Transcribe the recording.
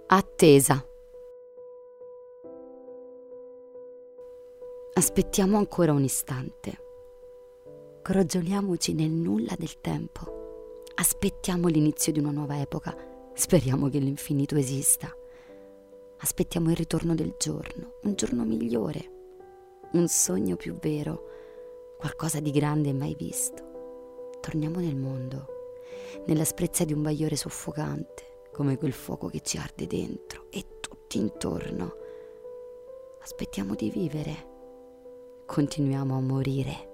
Attesa. Aspettiamo ancora un istante. Crogioliamoci nel nulla del tempo. Aspettiamo l'inizio di una nuova epoca. Speriamo che l'infinito esista. Aspettiamo il ritorno del giorno, un giorno migliore, un sogno più vero, qualcosa di grande e mai visto. Torniamo nel mondo, nell'asprezza di un bagliore soffocante, come quel fuoco che ci arde dentro e tutti intorno. Aspettiamo di vivere. Continuiamo a morire.